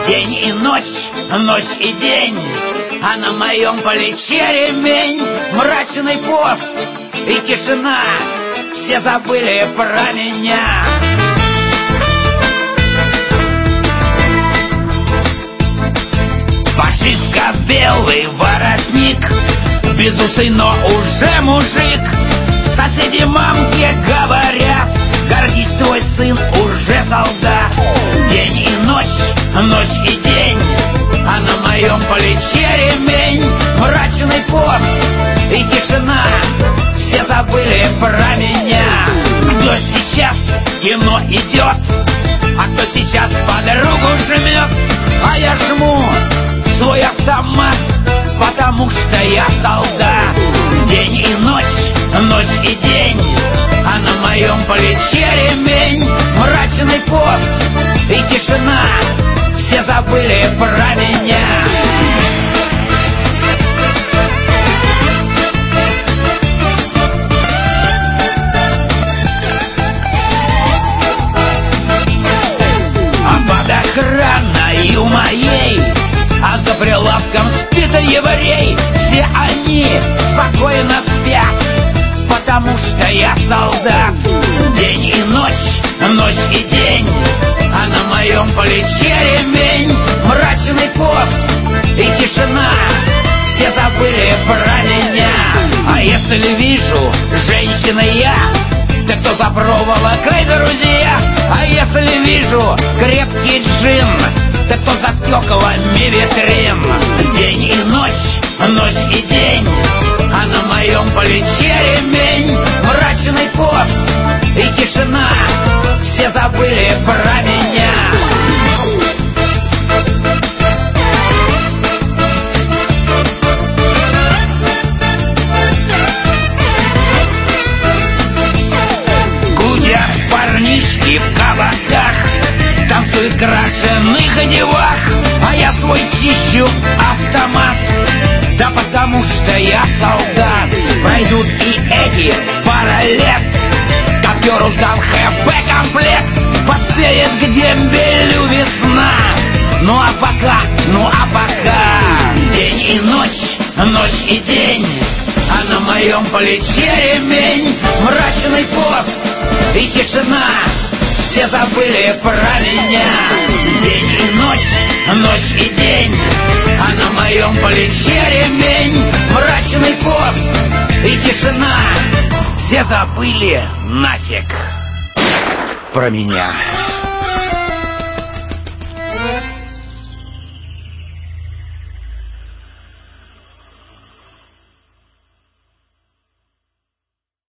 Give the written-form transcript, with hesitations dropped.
День и ночь, ночь и день, а на моем плече ремень. Мрачный пост и тишина, все забыли про меня. Фашистка белый воротник, безусый, но уже мужик. Соседи мамке говорят: гордись, твой сын уже солдат. День и ночь, ночь и день, а на моем плече ремень. Мрачный пост и тишина, все забыли про меня. Кто сейчас в кино идет, а кто сейчас подругу жмет, а я жму свой автомат, потому что я солдат. День и ночь, ночь и день, а на моем плече ремень. Мрачный пост и тишина, все забыли про меня. А под охраною моей, а за прилавком спит еврей. Все они спокойно спят, потому что я солдат. День и ночь, ночь и день, а на моем плече ремень. Мрачный пост и тишина, все забыли про меня. А если вижу женщины я, так кто за проволокой, друзья. А если вижу крепкий джин, так кто за стеклами витрин. День и ночь, ночь и день, а на моем плече ремень. Мрачный пост и тишина, все забыли про меня. Гудят парнишки в кабаках, танцуют в крашеных девах, а я свой чищу автомат, да потому что я солдат. Пройдут и эти пара лет, коперу сдам ХП-комплект, поспеет к дембелю весна. Ну а пока день и ночь, ночь и день, а на моем плече ремень. Мрачный пост и тишина, все забыли про меня. День и ночь, ночь и день, а на моем плече ремень. Мрачный пост и тишина, все забыли нафиг про меня.